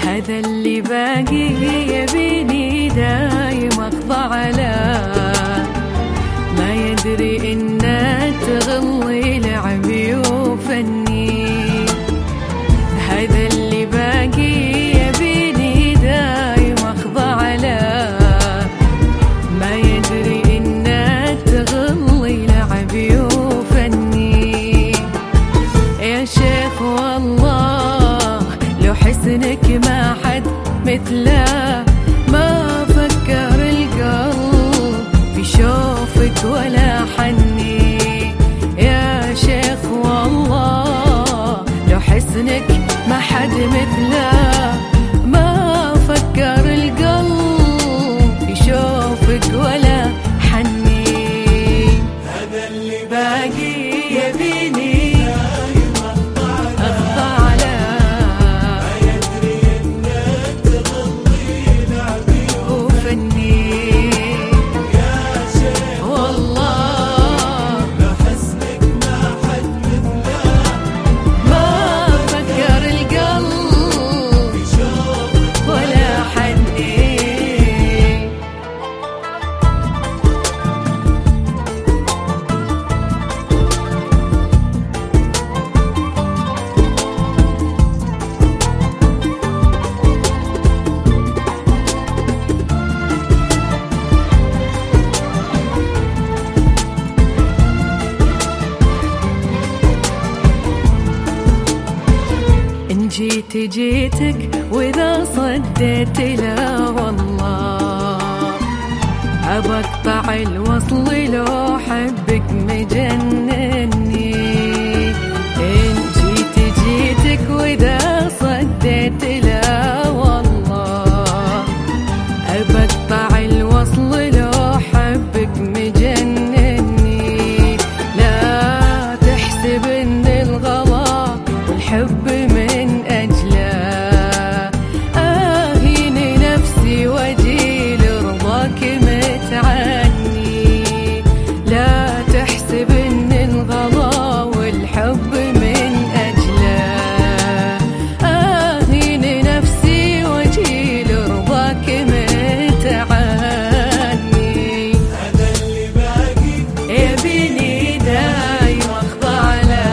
هذا اللي باقي يبيني دايم اخضع له، ما يدري انه تغلي لعبي وفني. هذا اللي باقي يبيني دايم اخضع له، ما يدري انه تغلي لعبي وفني. يا شيخ والله لو حسنك ما حد مثله، ما فكر القلب في شوفك ولا حني. يا شيخ والله لو حسنك ما حد مثله، ما فكر القلب في شوفك ولا حني. هذا اللي باقي يبيني جيتك واذا صديت لا والله ابقطع الوصل لو حبك مجنني. ان جيتك واذا صديت لا والله ابقطع الوصل لو حبك مجنني. لا تحسب ان الغلا والحب من أجله أهين نفسي وأجي لرضاك متعني. لا تحسب إن الغلا والحب من أجله أهين نفسي وأجي لرضاك متعني. هذا اللي باقي يبيني دايم أخضع له،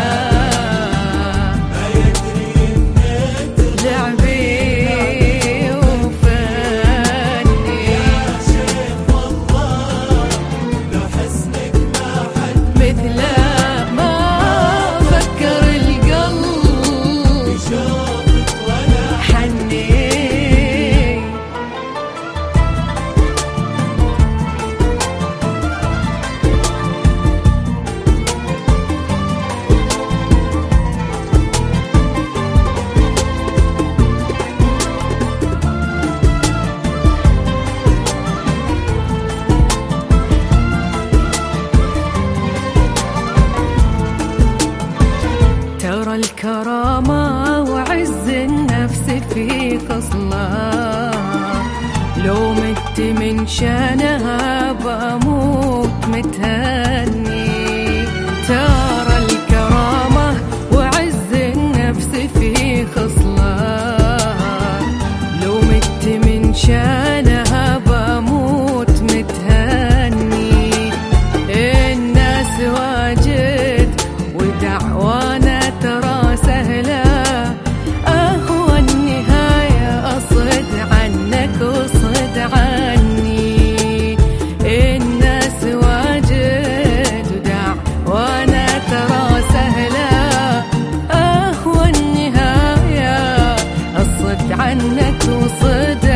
ترى الكرامة وعز النفس في خصلة، لو مت من شانها بموت متهني. ترى الكرامة وعز النفس في خصلة، لو مت من شانها بموت متهني. الناس واجد ودعوانا ترى سهلة، أهوى النهاية أصد عنك وصد عني. الناس واجد ودعوانا ترى سهلة، أهوى النهاية أصد عنك وصد